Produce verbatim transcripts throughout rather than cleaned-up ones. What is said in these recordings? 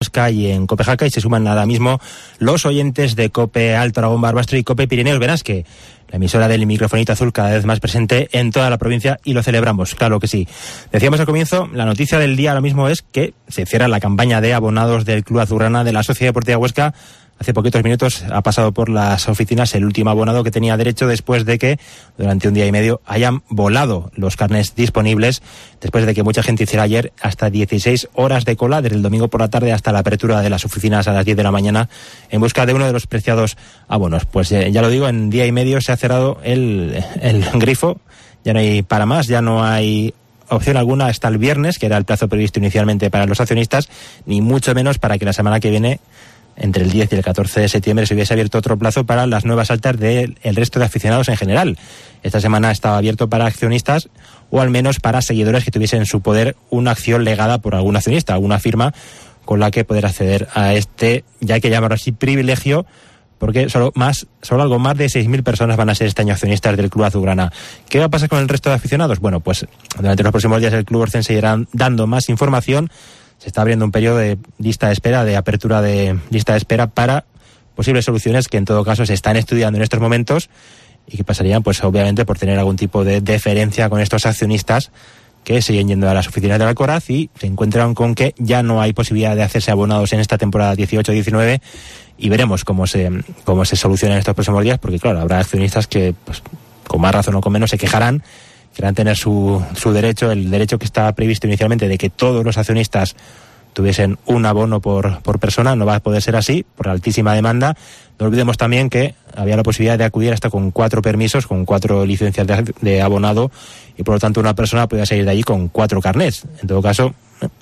Huesca y en Cope Jaca, y se suman ahora mismo los oyentes de Cope Alto Aragón Barbastro y Cope Pirineos Benasque, la emisora del microfonito azul cada vez más presente en toda la provincia, y lo celebramos, claro que sí. Decíamos al comienzo, la noticia del día ahora mismo es que se cierra la campaña de abonados del Club Azulgrana de la Sociedad Deportiva Huesca. Hace poquitos minutos ha pasado por las oficinas el último abonado que tenía derecho después de que durante un día y medio hayan volado los carnés disponibles, después de que mucha gente hiciera ayer hasta dieciséis horas de cola desde el domingo por la tarde hasta la apertura de las oficinas a las diez de la mañana en busca de uno de los preciados abonos. Pues eh, ya lo digo, en día y medio se ha cerrado el, el grifo, ya no hay para más, ya no hay opción alguna hasta el viernes, que era el plazo previsto inicialmente para los accionistas, ni mucho menos para que la semana que viene, entre el diez y el catorce de septiembre, se hubiese abierto otro plazo para las nuevas altas del resto de aficionados en general. Esta semana estaba abierto para accionistas, o al menos para seguidores que tuviesen en su poder una acción legada por algún accionista, alguna firma con la que poder acceder a este, ya hay que llamarlo así, privilegio, porque solo más, solo algo más de seis mil personas van a ser este año accionistas del Club Azulgrana. ¿Qué va a pasar con el resto de aficionados? Bueno, pues durante los próximos días el Club Orcense irá dando más información. Se está abriendo un periodo de lista de espera, de apertura de lista de espera para posibles soluciones que en todo caso se están estudiando en estos momentos y que pasarían, pues obviamente, por tener algún tipo de deferencia con estos accionistas que siguen yendo a las oficinas de la Alcoraz y se encuentran con que ya no hay posibilidad de hacerse abonados en esta temporada dieciocho diecinueve, y veremos cómo se cómo se soluciona en estos próximos días, porque claro, habrá accionistas que, pues, con más razón o con menos, se quejarán, querrán tener su, su derecho, el derecho que estaba previsto inicialmente de que todos los accionistas tuviesen un abono por, por persona. No va a poder ser así por la altísima demanda. No olvidemos también que había la posibilidad de acudir hasta con cuatro permisos, con cuatro licencias de, de abonado, y por lo tanto una persona podía salir de allí con cuatro carnés. En todo caso,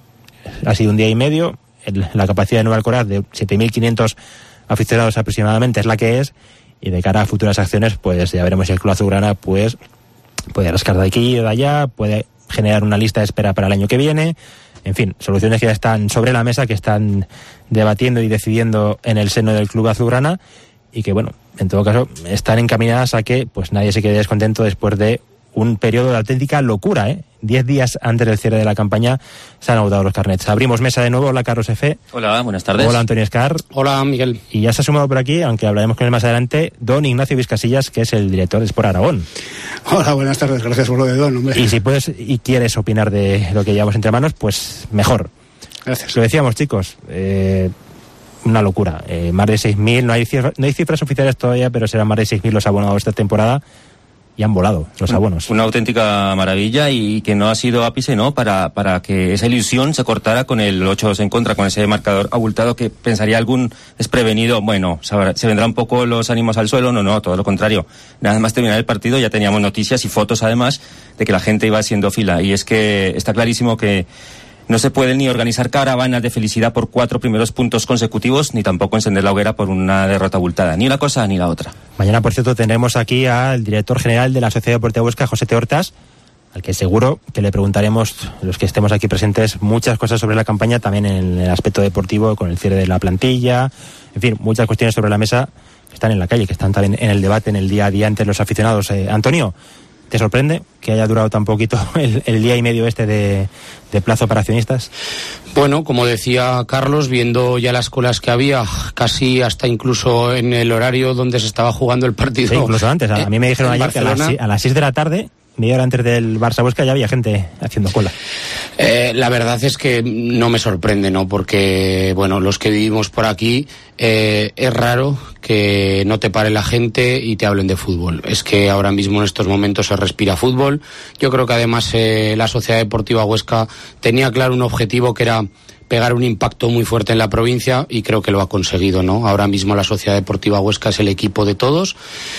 ha sido un día y medio. El, la capacidad de Nueva Alcoraz de siete mil quinientos aficionados aproximadamente es la que es, y de cara a futuras acciones, pues ya veremos si el Club Azulgrana pues puede rascar de aquí y de allá, puede generar una lista de espera para el año que viene. En fin, soluciones que ya están sobre la mesa, que están debatiendo y decidiendo en el seno del Club Azulgrana, y que, bueno, en todo caso, están encaminadas a que pues nadie se quede descontento después de un periodo de auténtica locura, ¿eh? Diez días antes del cierre de la campaña se han agotado los carnets. Abrimos mesa de nuevo. Hola, Carlos F. Hola, buenas tardes. Hola, Antonio Escar. Hola, Miguel. Y ya se ha sumado por aquí, aunque hablaremos con él más adelante, don Ignacio Vizcasillas, que es el director de Sport Aragón. Hola, buenas tardes. Gracias por lo de don, hombre. Y si puedes y quieres opinar de lo que llevamos entre manos, pues mejor. Gracias. Lo decíamos, chicos, eh, una locura. Eh, más de seis mil, no hay cifras, no hay cifras oficiales todavía, pero serán más de seis mil los abonados esta temporada. Y han volado los abonos. Una auténtica maravilla, y que no ha sido ápice, ¿no?, para, para que esa ilusión se cortara con el ocho dos en contra, con ese marcador abultado que pensaría algún desprevenido, bueno, se vendrán un poco los ánimos al suelo. No, no, todo lo contrario. Nada más terminar el partido ya teníamos noticias y fotos, además, de que la gente iba haciendo fila. Y es que está clarísimo que no se puede ni organizar caravanas de felicidad por cuatro primeros puntos consecutivos, ni tampoco encender la hoguera por una derrota abultada. Ni una cosa ni la otra. Mañana, por cierto, tendremos aquí al director general de la Sociedad Deportiva Huesca, José Teortas, al que seguro que le preguntaremos, los que estemos aquí presentes, muchas cosas sobre la campaña, también en el aspecto deportivo, con el cierre de la plantilla, en fin, muchas cuestiones sobre la mesa que están en la calle, que están también en el debate, en el día a día entre los aficionados. Eh, Antonio, ¿te sorprende que haya durado tan poquito el, el día y medio este de, de plazo para accionistas? Bueno, como decía Carlos, viendo ya las colas que había, casi hasta incluso en el horario donde se estaba jugando el partido. Sí, incluso antes. A, eh, a mí me dijeron ayer Barcelona, que a las, a las seis de la tarde, media hora antes del Barça Huesca, ya había gente haciendo cola. Eh, la verdad es que no me sorprende, ¿no? Porque, bueno, los que vivimos por aquí, eh, es raro que no te pare la gente y te hablen de fútbol. Es que ahora mismo en estos momentos se respira fútbol. Yo creo que además eh, la Sociedad Deportiva Huesca tenía claro un objetivo, que era pegar un impacto muy fuerte en la provincia, y creo que lo ha conseguido, ¿no? Ahora mismo la Sociedad Deportiva Huesca es el equipo de todos.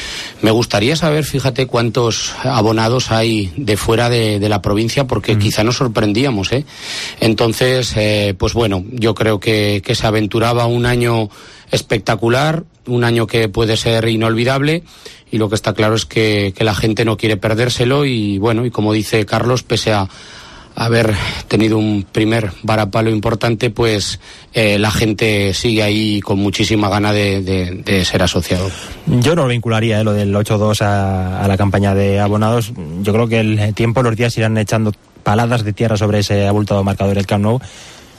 Me gustaría saber, fíjate, cuántos abonados hay de fuera de, de la provincia, porque mm. quizá nos sorprendíamos, ¿eh? Entonces, eh, pues bueno, yo creo que, que se aventuraba un año espectacular, un año que puede ser inolvidable, y lo que está claro es que, que la gente no quiere perdérselo, y bueno, y como dice Carlos, pese a haber tenido un primer varapalo importante, pues eh, la gente sigue ahí con muchísima gana de, de, de ser asociado. Yo no lo vincularía, eh, lo del ocho dos a, a la campaña de abonados. Yo creo que el tiempo, los días irán echando paladas de tierra sobre ese abultado marcador del Camp Nou.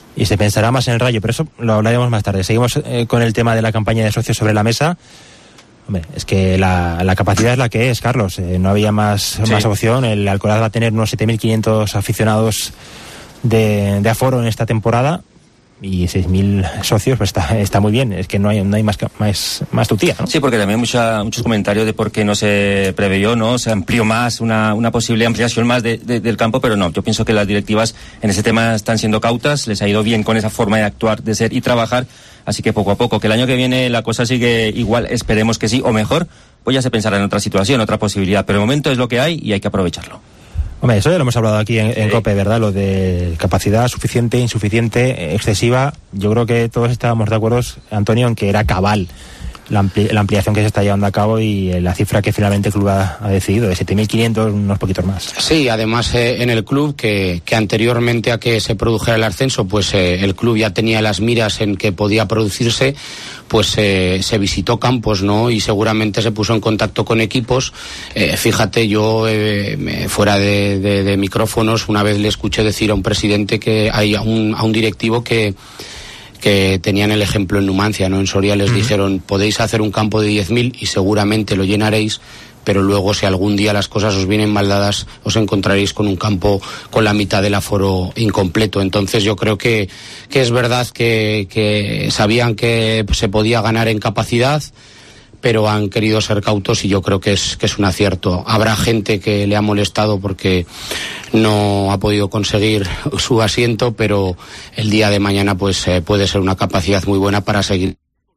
y se pensará más en el Rayo, pero eso lo hablaremos más tarde. Seguimos eh, con el tema de la campaña de socios sobre la mesa. Hombre, es que la, la capacidad es la que es, Carlos. Eh, no había más, sí. más opción. El Alcoraz va a tener unos siete mil quinientos aficionados de, de aforo en esta temporada. Y seis mil socios, pues está, está muy bien. Es que no hay, no hay más, más, más tutía, ¿no? Sí, porque también hay mucha, muchos comentarios de por qué no se preveyó, ¿no? Se amplió más, una, una posible ampliación más de, de, del campo, pero no. Yo pienso que las directivas en ese tema están siendo cautas, les ha ido bien con esa forma de actuar, de ser y trabajar. Así que poco a poco, que el año que viene la cosa sigue igual, esperemos que sí, o mejor, pues ya se pensará en otra situación, otra posibilidad. Pero el momento es lo que hay y hay que aprovecharlo. Hombre, eso ya lo hemos hablado aquí en, en COPE, ¿verdad? Lo de capacidad suficiente, insuficiente, excesiva. Yo creo que todos estábamos de acuerdo, Antonio, en que era cabal la, ampli- la ampliación que se está llevando a cabo y la cifra que finalmente el club ha, ha decidido, de siete mil quinientos, unos poquitos más. Sí, además eh, en el club, que, que anteriormente a que se produjera el ascenso, pues eh, el club ya tenía las miras en que podía producirse, pues eh, se visitó campos, ¿no? Y seguramente se puso en contacto con equipos. Eh, fíjate, yo eh, me, fuera de, de, de micrófonos, una vez le escuché decir a un presidente que hay a un, a un directivo que que tenían el ejemplo en Numancia, ¿no? En Soria les uh-huh. dijeron, podéis hacer un campo de diez mil y seguramente lo llenaréis, pero luego si algún día las cosas os vienen mal dadas, os encontraréis con un campo con la mitad del aforo incompleto. Entonces yo creo que, que es verdad que, que sabían que se podía ganar en capacidad, pero han querido ser cautos y yo creo que es, que es un acierto. Habrá gente que le ha molestado porque no ha podido conseguir su asiento, pero el día de mañana pues eh, puede ser una capacidad muy buena para seguir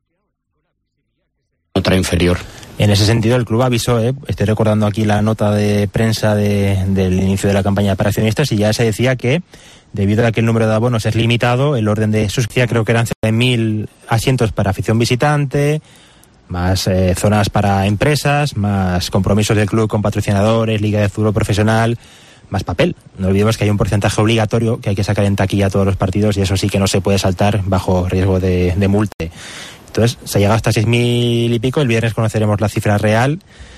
otra inferior. En ese sentido, el club avisó, ¿eh? Estoy recordando aquí la nota de prensa de, del inicio de la campaña para accionistas, y ya se decía que, debido a que el número de abonos es limitado, el orden de suscripción creo que eran mil asientos para afición visitante, más eh, zonas para empresas, más compromisos del club con patrocinadores, liga de fútbol profesional, más papel. No olvidemos que hay un porcentaje obligatorio que hay que sacar en taquilla todos los partidos, y eso sí que no se puede saltar bajo riesgo de, de multe. Entonces, se ha llegado hasta seis mil y pico. El viernes conoceremos la cifra real.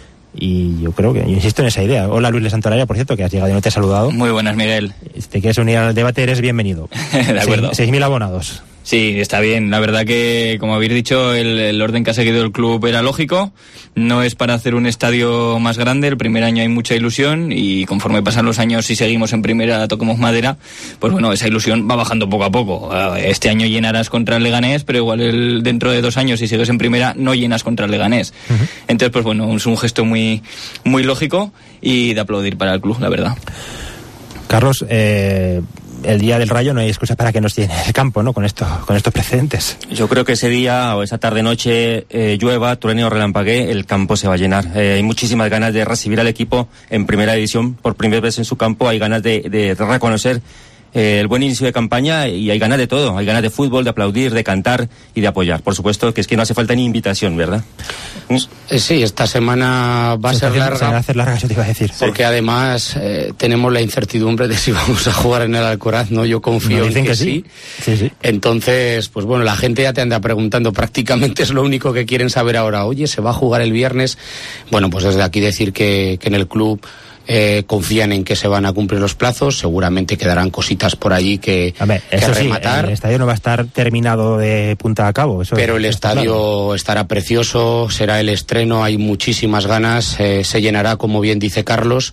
Y yo creo que, yo insisto en esa idea. Hola, Luis de Santolaya, por cierto, que has llegado y no te he saludado. Muy buenas, Miguel. Si te quieres unir al debate, eres bienvenido. De acuerdo. seis mil abonados. Sí, está bien. La verdad que, como habéis dicho, el, el orden que ha seguido el club era lógico. No es para hacer un estadio más grande. El primer año hay mucha ilusión y conforme pasan los años y seguimos en primera, toquemos madera, pues bueno, esa ilusión va bajando poco a poco. Este año llenarás contra el Leganés, pero igual el, dentro de dos años, si sigues en primera, no llenas contra el Leganés. Uh-huh. Entonces, pues bueno, es un gesto muy, muy lógico y de aplaudir para el club, la verdad. Carlos, eh... el día del Rayo no hay excusa para que nos llene el campo, ¿no? Con esto, con estos precedentes. Yo creo que ese día o esa tarde-noche eh, llueva, truene o relampaguee, el campo se va a llenar. Eh, hay muchísimas ganas de recibir al equipo en primera división por primera vez en su campo. Hay ganas de, de reconocer eh, el buen inicio de campaña y hay ganas de todo. Hay ganas de fútbol, de aplaudir, de cantar y de apoyar. Por supuesto que es que no hace falta ni invitación, ¿verdad? Sí, esta semana va a ser larga. Se va a hacer larga, eso te iba a decir. Porque sí. Además eh, tenemos la incertidumbre de si vamos a jugar en el Alcoraz, ¿no? Yo confío en que, que sí. Sí, sí. Entonces, pues bueno, la gente ya te anda preguntando, prácticamente es lo único que quieren saber ahora. Oye, ¿se va a jugar el viernes? Bueno, pues desde aquí decir que, que en el club Eh, confían en que se van a cumplir los plazos. Seguramente quedarán cositas por allí que, ver, que eso rematar. Sí, el estadio no va a estar terminado de punta a cabo, eso pero el estadio claro. estará precioso, será el estreno, hay muchísimas ganas, eh, se llenará, como bien dice Carlos,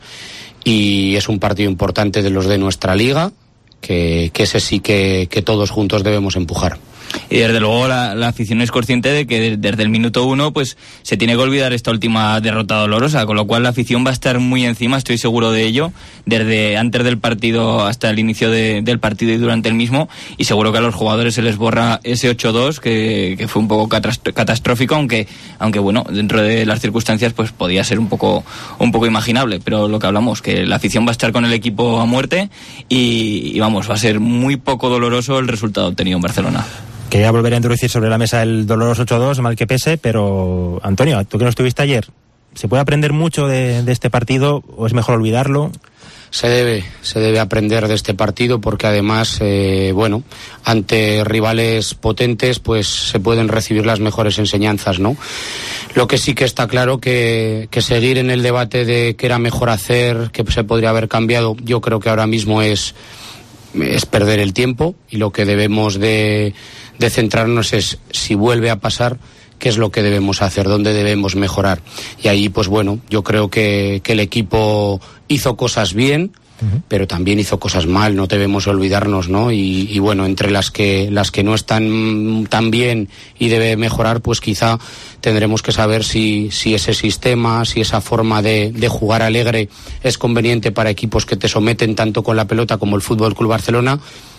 y es un partido importante de los de nuestra liga, que, que ese sí que, que todos juntos debemos empujar. Y desde luego la, la afición es consciente de que desde el minuto uno pues se tiene que olvidar esta última derrota dolorosa, con lo cual la afición va a estar muy encima, estoy seguro de ello, desde antes del partido hasta el inicio de, del partido y durante el mismo, y seguro que a los jugadores se les borra ese ocho dos que, que fue un poco catastrófico, aunque aunque bueno, dentro de las circunstancias pues podía ser un poco un poco imaginable, pero lo que hablamos, que la afición va a estar con el equipo a muerte y, y vamos, va a ser muy poco doloroso el resultado obtenido en Barcelona. Quería volver a introducir sobre la mesa el doloroso ocho dos, mal que pese, pero Antonio, tú que no estuviste ayer, ¿se puede aprender mucho de, de este partido o es mejor olvidarlo? Se debe, se debe aprender de este partido porque además, eh, bueno, ante rivales potentes pues se pueden recibir las mejores enseñanzas, ¿no? Lo que sí que está claro que, que seguir en el debate de qué era mejor hacer, qué se podría haber cambiado, yo creo que ahora mismo es es perder el tiempo, y lo que debemos de, de centrarnos es, si vuelve a pasar, qué es lo que debemos hacer, dónde debemos mejorar. Y ahí, pues bueno, yo creo que, que el equipo hizo cosas bien, pero también hizo cosas mal, no debemos olvidarnos, ¿no? Y, y bueno, entre las que las que no están tan bien y debe mejorar, pues quizá tendremos que saber si, si ese sistema, si esa forma de, de jugar alegre es conveniente para equipos que te someten tanto con la pelota como el Fútbol Club Barcelona,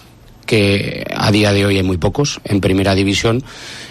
que a día de hoy hay muy pocos en primera división.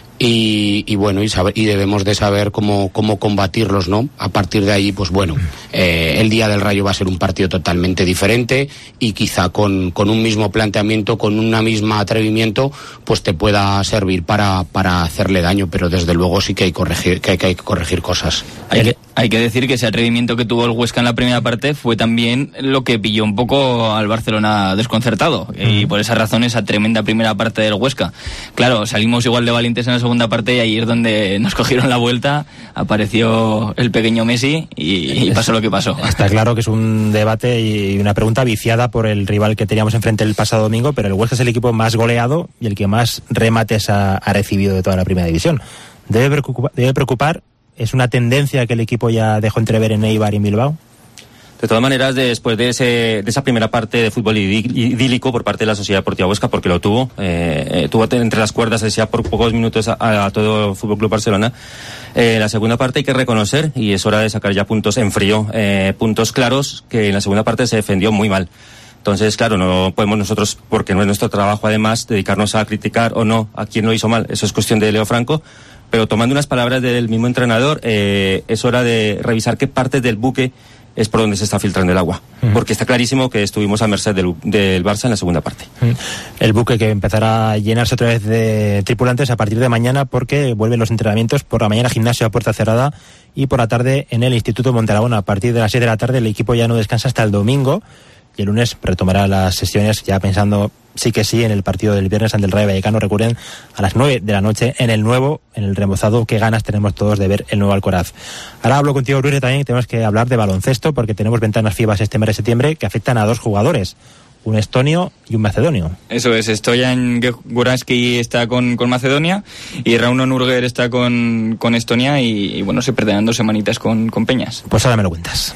Y, y bueno, y, saber, y debemos de saber cómo, cómo combatirlos, ¿no? A partir de ahí, pues bueno, eh, el día del Rayo va a ser un partido totalmente diferente, y quizá con, con un mismo planteamiento, con un mismo atrevimiento, pues te pueda servir para, para hacerle daño, pero desde luego sí que hay, corregir, que hay, que hay que corregir cosas. Hay que, hay que decir que ese atrevimiento que tuvo el Huesca en la primera parte fue también lo que pilló un poco al Barcelona desconcertado, uh-huh. y por esa razón esa tremenda primera parte del Huesca. Claro, salimos igual de valientes en la segunda parte, y ahí es donde nos cogieron la vuelta, apareció el pequeño Messi y, y pasó lo que pasó. Está claro que es un debate y una pregunta viciada por el rival que teníamos enfrente el pasado domingo, pero el Huesca es el equipo más goleado y el que más remates ha, ha recibido de toda la primera división. Debe preocupar, debe preocupar, es una tendencia que el equipo ya dejó entrever en Eibar y en Bilbao. De todas maneras, después de ese de esa primera parte de fútbol idílico por parte de la Sociedad Deportiva Huesca, porque lo tuvo, eh, tuvo entre las cuerdas, decía, por pocos minutos a, a todo el Fútbol Club Barcelona. Eh, la segunda parte hay que reconocer, y es hora de sacar ya puntos en frío, eh, puntos claros, que en la segunda parte se defendió muy mal. Entonces, claro, no podemos nosotros, porque no es nuestro trabajo además, dedicarnos a criticar o no a quién lo hizo mal. Eso es cuestión de Leo Franco. Pero tomando unas palabras del mismo entrenador, eh, es hora de revisar qué partes del buque es por donde se está filtrando el agua, uh-huh. porque está clarísimo que estuvimos a merced del, del Barça en la segunda parte. Uh-huh. El buque que empezará a llenarse otra vez de tripulantes a partir de mañana, porque vuelven los entrenamientos por la mañana, gimnasio a puerta cerrada, y por la tarde en el Instituto Monteragón. A partir de las seis de la tarde el equipo ya no descansa hasta el domingo, y el lunes retomará las sesiones, ya pensando sí que sí en el partido del viernes ante el Rayo Vallecano. Recuerden, a las nueve de la noche en el nuevo, en el remozado. Qué ganas tenemos todos de ver el nuevo Alcoraz. Ahora hablo contigo, Luis, también tenemos que hablar de baloncesto, porque tenemos ventanas FIBA este mes de septiembre que afectan a dos jugadores, un estonio y un macedonio. Eso es, Stoyan Guranski está con, con Macedonia y Rauno Nurger está con, con Estonia, y, y bueno, se perderán dos semanitas con, con Peñas. Pues ahora me lo cuentas.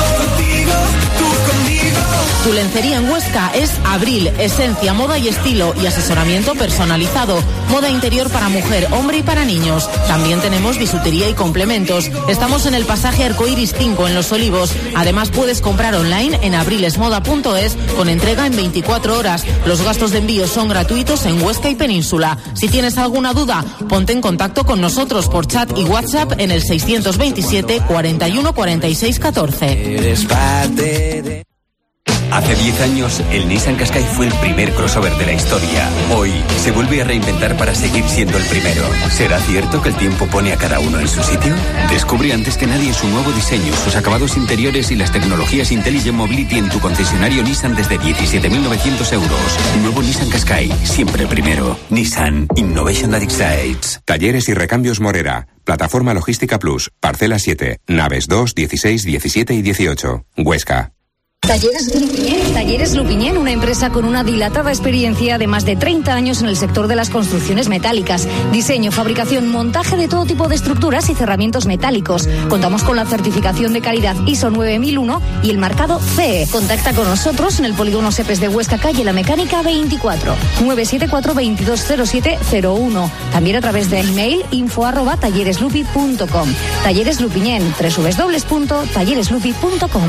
Tu lencería en Huesca es Abril, esencia, moda y estilo, y asesoramiento personalizado. Moda interior para mujer, hombre y para niños. También tenemos bisutería y complementos. Estamos en el pasaje Arcoiris cinco en Los Olivos. Además puedes comprar online en abrilesmoda punto es con entrega en veinticuatro horas. Los gastos de envío son gratuitos en Huesca y Península. Si tienes alguna duda, ponte en contacto con nosotros por chat y WhatsApp en el seiscientos veintisiete cuarenta y uno cuarenta y seis catorce. Eres parte de... Hace diez años, el Nissan Qashqai fue el primer crossover de la historia. Hoy, se vuelve a reinventar para seguir siendo el primero. ¿Será cierto que el tiempo pone a cada uno en su sitio? Descubre antes que nadie su nuevo diseño, sus acabados interiores y las tecnologías Intelligent Mobility en tu concesionario Nissan desde diecisiete mil novecientos euros. Nuevo Nissan Qashqai, siempre el primero. Nissan Innovation that excites. Talleres y recambios Morera. Plataforma Logística Plus. Parcela siete. Naves dos, dieciséis, diecisiete y dieciocho. Huesca. Talleres Lupiñén. Talleres Lupiñén, una empresa con una dilatada experiencia de más de treinta años en el sector de las construcciones metálicas. Diseño, fabricación, montaje de todo tipo de estructuras y cerramientos metálicos. Contamos con la certificación de calidad I S O nueve mil uno y el marcado C E. Contacta con nosotros en el polígono Sepes de Huesca, calle La Mecánica veinticuatro, nueve siete cuatro, veintidós cero siete cero uno. También a través de email info arroba tallereslupi punto com. Talleres Lupiñén, doble u doble u doble u punto tallereslupi punto com.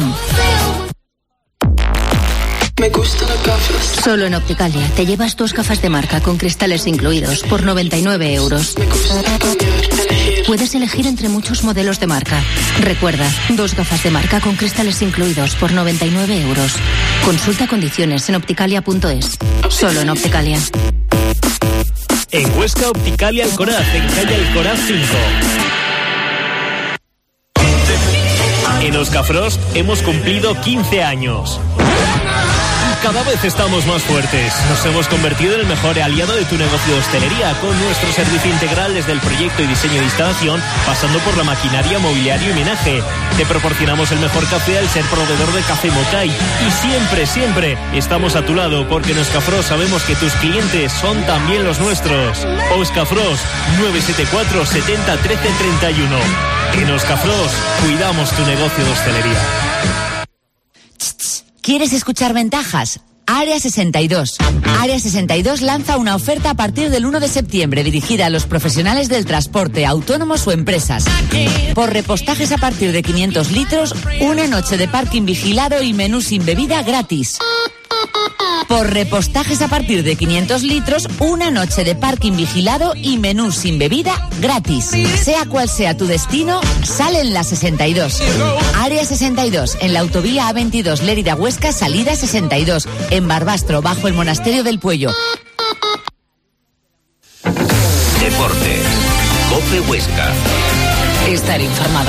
Me gustan las gafas. Solo en Opticalia te llevas dos gafas de marca con cristales incluidos por noventa y nueve euros. Me gusta elegir. Puedes elegir entre muchos modelos de marca. Recuerda, dos gafas de marca con cristales incluidos por noventa y nueve euros. Consulta condiciones en opticalia punto es. Solo en Opticalia. En Huesca, Opticalia Alcoraz, en calle Alcoraz cinco. En Oscafrost hemos cumplido quince años. cada vez estamos más fuertes. Nos hemos convertido en el mejor aliado de tu negocio de hostelería, con nuestro servicio integral desde el proyecto y diseño de instalación, pasando por la maquinaria, mobiliario y menaje. Te proporcionamos el mejor café al ser proveedor de Café Mocay. Y siempre, siempre estamos a tu lado, porque en Euskafrost sabemos que tus clientes son también los nuestros. Euskafrost, nueve siete cuatro, setenta, trece, treinta y uno. En Euskafrost cuidamos tu negocio de hostelería. ¿Quieres escuchar ventajas? Área sesenta y dos. Área sesenta y dos lanza una oferta a partir del uno de septiembre dirigida a los profesionales del transporte, autónomos o empresas. Por repostajes a partir de quinientos litros, una noche de parking vigilado y menú sin bebida gratis. Por repostajes a partir de quinientos litros, una noche de parking vigilado y menú sin bebida gratis. Sea cual sea tu destino, sale en la sesenta y dos. Área sesenta y dos, en la autovía A veintidós Lérida-Huesca, salida sesenta y dos, en Barbastro, bajo el Monasterio del Puello. Deportes. COPE Huesca. Estar informado.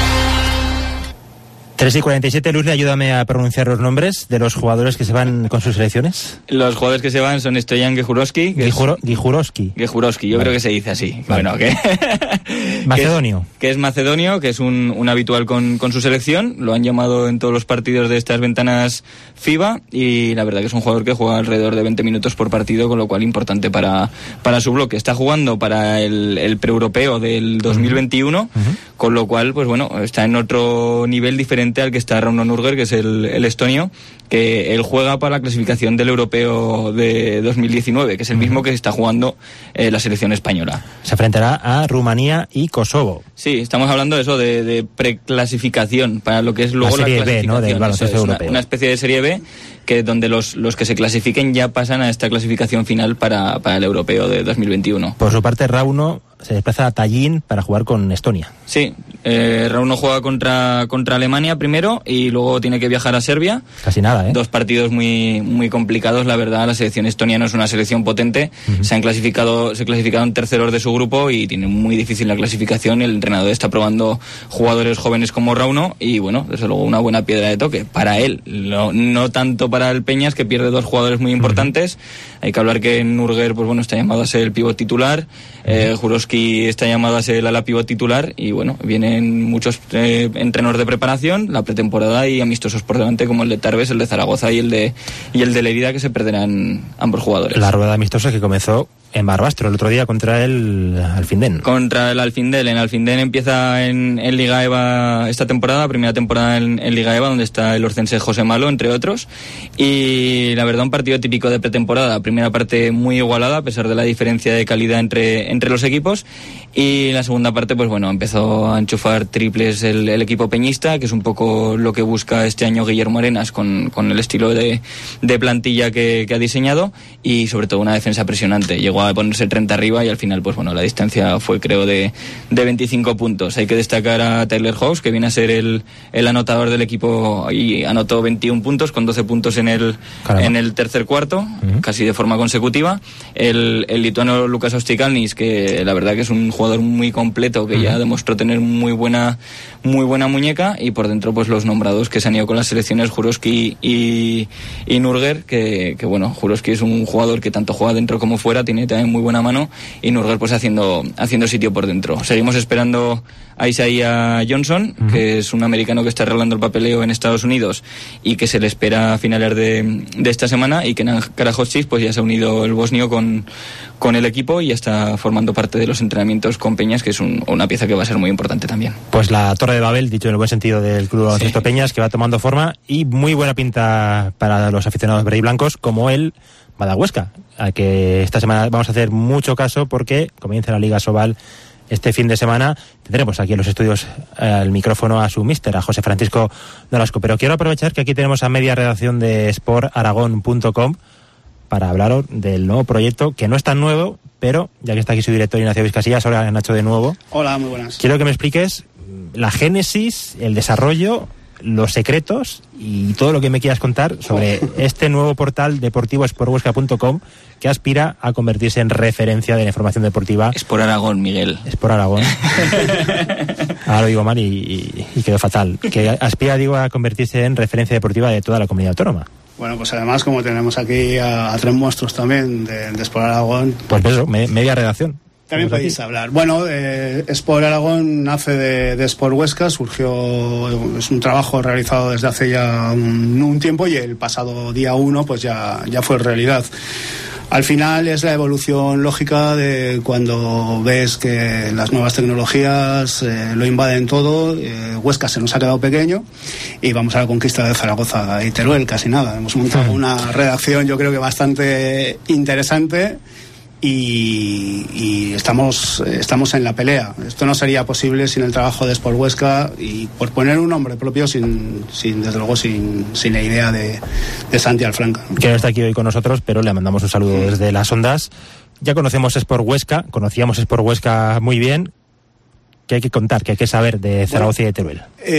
tres y cuarenta y siete, Luz, ayúdame a pronunciar los nombres de los jugadores que se van con sus selecciones. Los jugadores que se van son Stoyan Gejurowski. Gijuro, Gijurowski. Gejurowski, yo vale. creo que se dice así. Vale. Bueno, que... Macedonio. Que es, que es macedonio, que es un, un habitual con, con su selección. Lo han llamado en todos los partidos de estas ventanas FIBA y la verdad que es un jugador que juega alrededor de veinte minutos por partido, con lo cual importante para, para su bloque. Está jugando para el, el pre-europeo del dos mil veintiuno, uh-huh. con lo cual, pues bueno, está en otro nivel diferente al que está Rauno Nurger, que es el, el estonio, que él juega para la clasificación del europeo de dos mil diecinueve, que es el mismo que está jugando eh, la selección española. Se enfrentará a Rumanía y Kosovo. Sí, estamos hablando de eso, de, de preclasificación, para lo que es luego la, serie la clasificación. B, ¿no? Del baloncesto una, europeo. Una especie de serie B, que donde los, los que se clasifiquen ya pasan a esta clasificación final para, para el europeo de dos mil veintiuno. Por su parte, Rauno se desplaza a Tallinn para jugar con Estonia. Sí, eh, Rauno juega contra, contra Alemania primero y luego tiene que viajar a Serbia. Casi nada, ¿eh? Dos partidos muy, muy complicados, la verdad. La selección estonia no es una selección potente. Uh-huh. Se han clasificado, se clasificaron terceros de su grupo y tiene muy difícil la clasificación. El entrenador está probando jugadores jóvenes como Rauno y, bueno, desde luego una buena piedra de toque para él. No, no tanto para el Peñas, que pierde dos jugadores muy importantes. Uh-huh. Hay que hablar que Nurger, pues bueno, está llamado a ser el pívot titular. Uh-huh. Eh, Jurowski está llamado a ser el ala pívot titular y, bueno, vienen muchos eh, entrenos de preparación, la pretemporada y amistosos por delante, como el de Tarbes, el de Zaragoza y el de y el de Lerida, que se perderán ambos jugadores. La rueda amistosa que comenzó en Barbastro el otro día contra el Alfindén. Contra el Alfindén. En Alfindén empieza en, en Liga EVA esta temporada, primera temporada en, en Liga EVA, donde está el orcense José Malo, entre otros. Y la verdad, un partido típico de pretemporada. Primera parte muy igualada, a pesar de la diferencia de calidad entre, entre los equipos. Y la segunda parte, pues bueno, empezó a enchufar triples el, el equipo peñista, que es un poco lo que busca este año Guillermo Arenas con, con el estilo de, de plantilla que, que ha diseñado, y sobre todo una defensa presionante. Llegó a ponerse treinta arriba y al final, pues bueno, la distancia fue, creo, de, de veinticinco puntos. Hay que destacar a Tyler House, que viene a ser el, el anotador del equipo, y anotó veintiún puntos con doce puntos en el, en el tercer cuarto, uh-huh. casi de forma consecutiva. El, el lituano Lukas Ostikalnis, que la verdad que es un jugador muy completo, que uh-huh. ya demostró tener muy buena muy buena muñeca, y por dentro pues los nombrados que se han ido con las selecciones, Jurowski y, y Nurger, que, que bueno, Jurowski es un jugador que tanto juega dentro como fuera, tiene también muy buena mano, y Nurger pues haciendo haciendo sitio por dentro. Seguimos esperando a Isaiah Johnson, uh-huh. que es un americano que está arreglando el papeleo en Estados Unidos y que se le espera a finales de, de esta semana, y Kenan Karahodzic pues ya se ha unido el bosnio con, con el equipo y ya está formando parte de los entrenamientos con Peñas, que es un, una pieza que va a ser muy importante también. Pues la Torre de Babel, dicho en el buen sentido del Club Baloncesto sí. Peñas, que va tomando forma, y muy buena pinta para los aficionados verde y blancos, como el Badahuesca, al que esta semana vamos a hacer mucho caso, porque comienza la Liga Sobal este fin de semana. Tendremos aquí en los estudios al micrófono a su míster, a José Francisco Nolasco, pero quiero aprovechar que aquí tenemos a media redacción de sport aragón punto com para hablaros del nuevo proyecto, que no es tan nuevo, pero ya que está aquí su director Ignacio Vizcasillas. Hola, Nacho, de nuevo. Hola, muy buenas. Quiero que me expliques la génesis, el desarrollo, los secretos y todo lo que me quieras contar sobre este nuevo portal deportivo sport huesca punto com, que aspira a convertirse en referencia de la información deportiva. Sport Aragón, Miguel. Sport Aragón. Ahora lo digo mal y, y, y quedó fatal. Que aspira, digo, a convertirse en referencia deportiva de toda la comunidad autónoma. Bueno, pues además, como tenemos aquí a, a tres monstruos también de, de Sport Aragón. Pues eso, me, media redacción. También podéis hablar. Bueno, eh, Sport Aragón nace de, de Sport Huesca, surgió, es un trabajo realizado desde hace ya un, un tiempo y el pasado día uno pues ya, ya fue realidad. Al final es la evolución lógica de cuando ves que las nuevas tecnologías eh, lo invaden todo. eh, Huesca se nos ha quedado pequeño y vamos a la conquista de Zaragoza y Teruel, casi nada. Hemos montado una redacción yo creo que bastante interesante y, y estamos, estamos en la pelea. Esto no sería posible sin el trabajo de Sport Huesca y por poner un nombre propio sin, sin desde luego sin, sin la idea de, de Santi Alfranca. Que no está aquí hoy con nosotros, pero le mandamos un saludo desde las ondas. Ya conocemos Sport Huesca, conocíamos Sport Huesca muy bien. ¿Qué hay que contar, qué hay que saber de Zaragoza bueno, y de Teruel?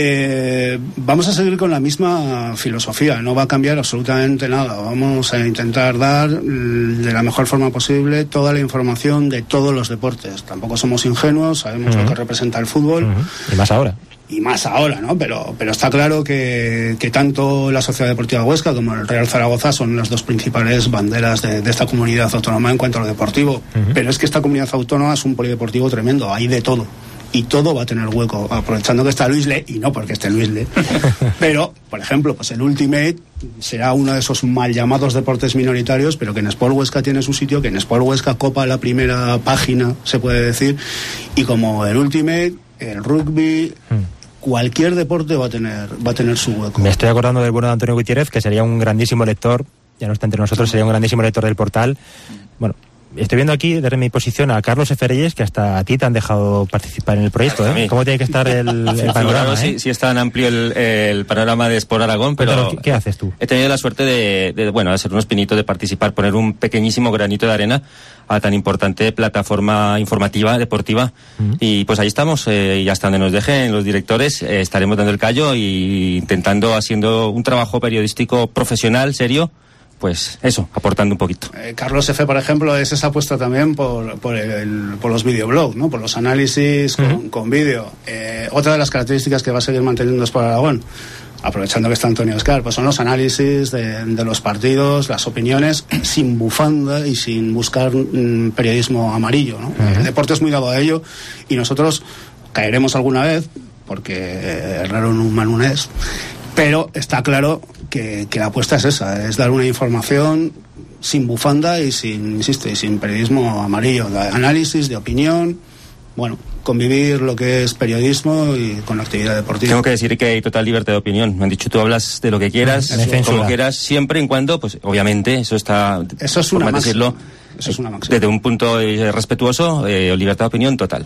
Eh, vamos a seguir con la misma filosofía, no va a cambiar absolutamente nada. Vamos a intentar dar de la mejor forma posible toda la información de todos los deportes. Tampoco somos ingenuos, sabemos uh-huh. lo que representa el fútbol. Uh-huh. Y más ahora. Y más ahora, ¿no? Pero, pero está claro que, que tanto la Sociedad Deportiva Huesca como el Real Zaragoza son las dos principales banderas de, de esta comunidad autónoma en cuanto a lo deportivo. Uh-huh. Pero es que esta comunidad autónoma es un polideportivo tremendo, hay de todo. Y todo va a tener hueco, aprovechando que está Luis Le, y no porque esté Luis Le, pero, por ejemplo, pues el Ultimate será uno de esos mal llamados deportes minoritarios, pero que en Sport Huesca tiene su sitio, que en Sport Huesca copa la primera página, se puede decir, y como el Ultimate, el rugby, cualquier deporte va a tener, va a tener su hueco. Me estoy acordando del bueno de Antonio Gutiérrez, que sería un grandísimo lector, ya no está entre nosotros, sería un grandísimo lector del portal. Bueno, estoy viendo aquí, desde mi posición, a Carlos F. Reyes, que hasta a ti te han dejado participar en el proyecto, ¿eh? ¿Cómo tiene que estar el, el panorama? ¿eh? Sí, sí es tan amplio el, el panorama de Sport Aragón, pero... pero ¿qué, ¿Qué haces tú? He tenido la suerte de, de, bueno, hacer unos pinitos, de participar, poner un pequeñísimo granito de arena a tan importante plataforma informativa, deportiva, uh-huh. y pues ahí estamos, eh, y hasta donde nos dejen los directores, eh, estaremos dando el callo y intentando, haciendo un trabajo periodístico profesional, serio, pues eso, aportando un poquito. Eh, Carlos F., por ejemplo, es esa apuesta también por, por, el, por los videoblogs, ¿no? Por los análisis con, uh-huh. con vídeo. Eh, otra de las características que va a seguir manteniendo Sport Aragón, aprovechando que está Antonio Oscar, pues son los análisis de, de los partidos, las opiniones, sin bufanda y sin buscar mm, periodismo amarillo, ¿no? Uh-huh. El deporte es muy dado a ello y nosotros caeremos alguna vez, porque eh, errar un humano es, pero está claro que, que la apuesta es esa, es dar una información sin bufanda y sin, insisto, y sin periodismo amarillo, de análisis, de opinión, bueno, convivir lo que es periodismo y con la actividad deportiva. Tengo que decir que hay total libertad de opinión. Me han dicho, tú hablas de lo que quieras, eso, como quieras, siempre y cuando, pues obviamente, eso está... Eso es una máxima. Decirlo, eso es una máxima. Desde un punto eh, respetuoso, eh, libertad de opinión total.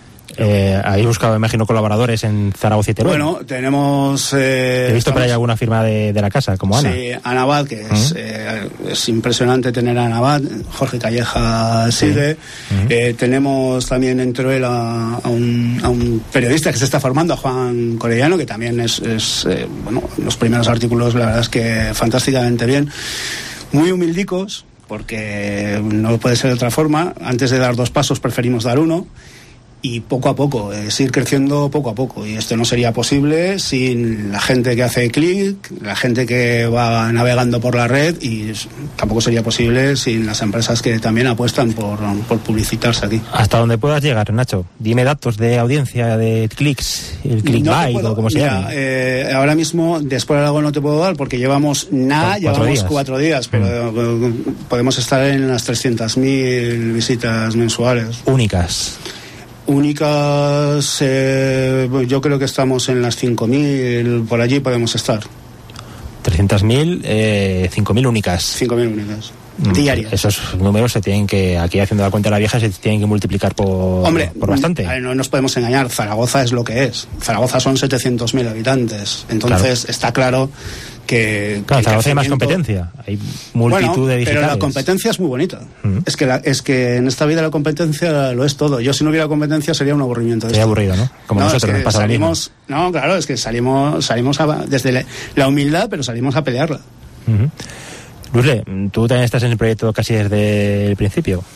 Eh, habéis buscado, imagino, colaboradores en Zaragoza y Teruel. Bueno, tenemos... Eh, He visto por ahí alguna firma de, de la casa, como Ana. Sí, Ana Abad, que uh-huh. es, eh, es impresionante tener a Ana Abad. Jorge Calleja sigue. Sí. Uh-huh. Eh, tenemos también en Teruel a, a, un, a un periodista que se está formando, a Juan Corellano, que también es, es eh, bueno, los primeros artículos, la verdad es que fantásticamente bien. Muy humildicos, porque no puede ser de otra forma. Antes de dar dos pasos preferimos dar uno. Y poco a poco, es ir creciendo poco a poco. Y esto no sería posible sin la gente que hace clic, la gente que va navegando por la red, y tampoco sería posible sin las empresas que también apuestan por, por publicitarse aquí. Hasta donde puedas llegar, Nacho. Dime datos de audiencia, de clics, el clickbait no o como sea. Eh, ahora mismo, después de algo no te puedo dar porque llevamos nada, cuatro llevamos días. cuatro días, pero mm. podemos estar en las trescientas mil visitas mensuales. Únicas. Únicas, eh, yo creo que estamos en las cinco mil, por allí podemos estar. trescientas mil, eh, cinco mil únicas. cinco mil únicas. Diarias. Esos números se tienen que, aquí haciendo la cuenta de la vieja, se tienen que multiplicar por, Hombre, por bastante. No nos podemos engañar, Zaragoza es lo que es. Zaragoza son setecientos mil habitantes. Entonces claro. está claro que... Claro, que Zaragoza hay más competencia. Hay multitud bueno, de digitales. Pero la competencia es muy bonita. Uh-huh. Es que la, es que en esta vida la competencia lo es todo. Yo si no hubiera competencia sería un aburrimiento. Sería aburrido, ¿no? Como no, nosotros es que nos pasa salimos, lo mismo. No, claro, es que salimos, salimos a, desde la, la humildad, pero salimos a pelearla. Uh-huh. Luzle, tú también estás en el proyecto casi desde el principio.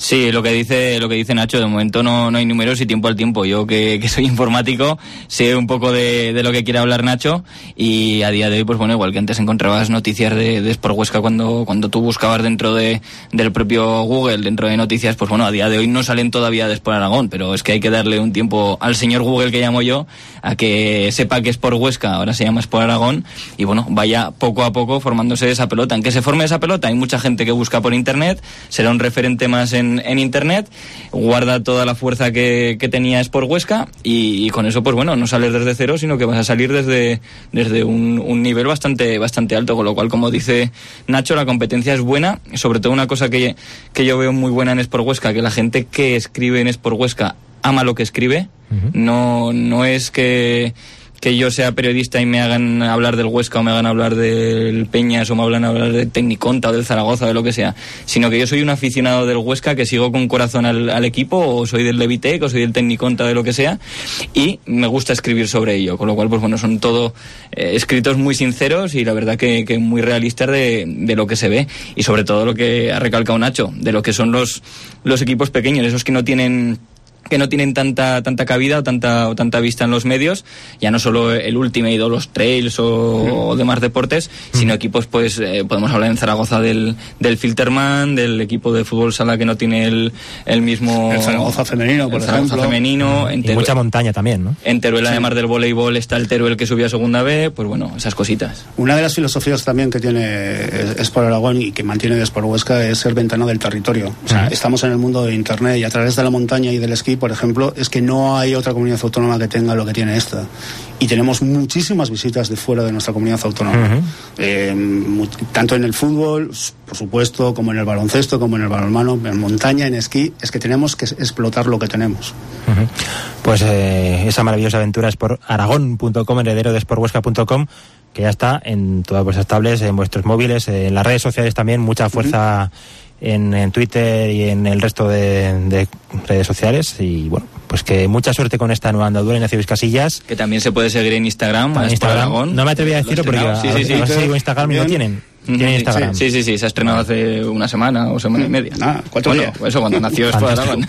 Sí, lo que dice lo que dice Nacho, de momento no, no hay números y tiempo al tiempo. Yo que, que soy informático sé un poco de, de lo que quiere hablar Nacho, y a día de hoy, pues bueno, igual que antes encontrabas noticias de, de Sport Huesca cuando, cuando tú buscabas dentro de del propio Google, dentro de noticias, pues bueno, a día de hoy no salen todavía de Sport Aragón, pero es que hay que darle un tiempo al señor Google, que llamo yo, a que sepa que Sport Huesca ahora se llama Sport Aragón, y bueno, vaya poco a poco formándose esa pelota. En que se forme esa pelota hay mucha gente que busca por internet, será un referente más en en internet, guarda toda la fuerza que, que tenía Sport Huesca, y, y con eso, pues bueno, no sales desde cero, sino que vas a salir desde, desde un, un nivel bastante, bastante alto, con lo cual, como dice Nacho, la competencia es buena. Sobre todo una cosa que, que yo veo muy buena en Sport Huesca, que la gente que escribe en Sport Huesca ama lo que escribe. Uh-huh. no, no es que que yo sea periodista y me hagan hablar del Huesca o me hagan hablar del Peñas o me hagan hablar del Tecniconta o del Zaragoza o de lo que sea, sino que yo soy un aficionado del Huesca que sigo con corazón al, al equipo, o soy del Levitec o soy del Tecniconta, de lo que sea, y me gusta escribir sobre ello, con lo cual, pues bueno, son todo eh, escritos muy sinceros y la verdad que, que muy realistas de, de lo que se ve, y sobre todo lo que ha recalcado Nacho, de lo que son los, los equipos pequeños, esos que no tienen que no tienen tanta tanta cabida o tanta o tanta vista en los medios, ya no solo el Ultimate o los Trails o, mm. o demás deportes, mm. sino equipos, pues eh, podemos hablar en Zaragoza del del Filterman, del equipo de fútbol sala que no tiene el, el mismo... El Zaragoza femenino, por el Zaragoza ejemplo. femenino. Y en Teruel, mucha montaña también, ¿no? En Teruel, sí. además del voleibol, está el Teruel que subió a segunda B, pues bueno, esas cositas. Una de las filosofías también que tiene Sport Aragón y que mantiene Sport Huesca es el ventano del territorio. O sea, mm. estamos en el mundo de Internet, y a través de la montaña y del esquí, por ejemplo, es que no hay otra comunidad autónoma que tenga lo que tiene esta. Y tenemos muchísimas visitas de fuera de nuestra comunidad autónoma. Uh-huh. Eh, tanto en el fútbol, por supuesto, como en el baloncesto, como en el balonmano, en montaña, en esquí. Es que tenemos que explotar lo que tenemos. Uh-huh. Pues eh, esa maravillosa aventura es por aragón punto com, heredero de sport huesca punto com, que ya está en todas vuestras tablets, en vuestros móviles, en las redes sociales también. Mucha fuerza uh-huh. En, en Twitter y en el resto de, de redes sociales, y bueno, pues que mucha suerte con esta nueva andadura. Ignacio Vizcasillas, que también se puede seguir en Instagram, en Instagram. No me atreví a decirlo porque sí, sí, sí, a ver si digo Instagram y lo tienen. Tiene Instagram. Sí, sí, sí, se ha estrenado hace una semana o semana y media. Ah, cuatro bueno, días. Eso cuando nació Sport Aragón.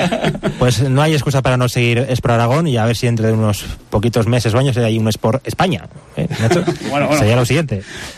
Pues no hay excusa para no seguir Sport Aragón, y a ver si dentro de unos poquitos meses o años hay un Sport España. ¿Eh? Bueno, bueno. Sería lo siguiente.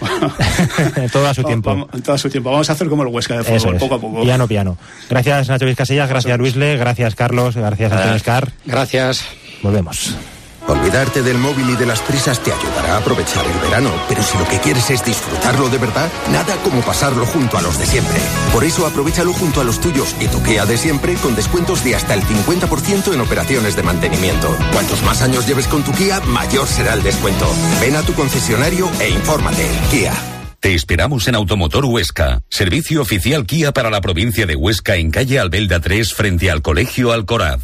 Todo a su tiempo. Vamos, todo a su tiempo. Vamos a hacer como el Huesca de fútbol, Eso es. Poco a poco. Piano, piano. Gracias, Nacho Vizcasillas, gracias, Luisle, gracias, Carlos, gracias, Antonio Escar. Gracias. Volvemos. Olvidarte del móvil y de las prisas te ayudará a aprovechar el verano, pero si lo que quieres es disfrutarlo de verdad, nada como pasarlo junto a los de siempre. Por eso aprovéchalo junto a los tuyos y tu Kia de siempre, con descuentos de hasta el cincuenta por ciento en operaciones de mantenimiento. Cuantos más años lleves con tu Kia, mayor será el descuento. Ven a tu concesionario e infórmate. Kia. Te esperamos en Automotor Huesca, servicio oficial Kia para la provincia de Huesca, en calle Albelda tres, frente al Colegio Alcoraz.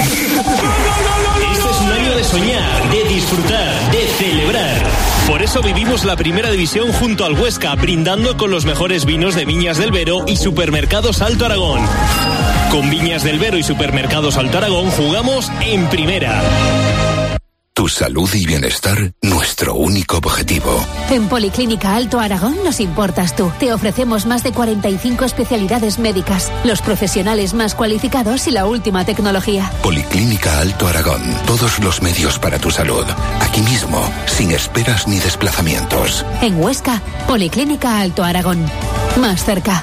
Este es un año de soñar, de disfrutar, de celebrar. Por eso vivimos la primera división junto al Huesca, brindando con los mejores vinos de Viñas del Vero y Supermercados Alto Aragón. Con Viñas del Vero y Supermercados Alto Aragón jugamos en primera. Tu salud y bienestar, nuestro único objetivo. En Policlínica Alto Aragón nos importas tú. Te ofrecemos más de cuarenta y cinco especialidades médicas, los profesionales más cualificados y la última tecnología. Policlínica Alto Aragón. Todos los medios para tu salud. Aquí mismo, sin esperas ni desplazamientos. En Huesca, Policlínica Alto Aragón. Más cerca.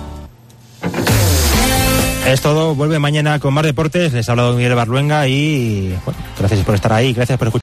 Es todo, vuelve mañana con más deportes. Les ha hablado Miguel Barluenga y bueno, gracias por estar ahí, gracias por escuchar.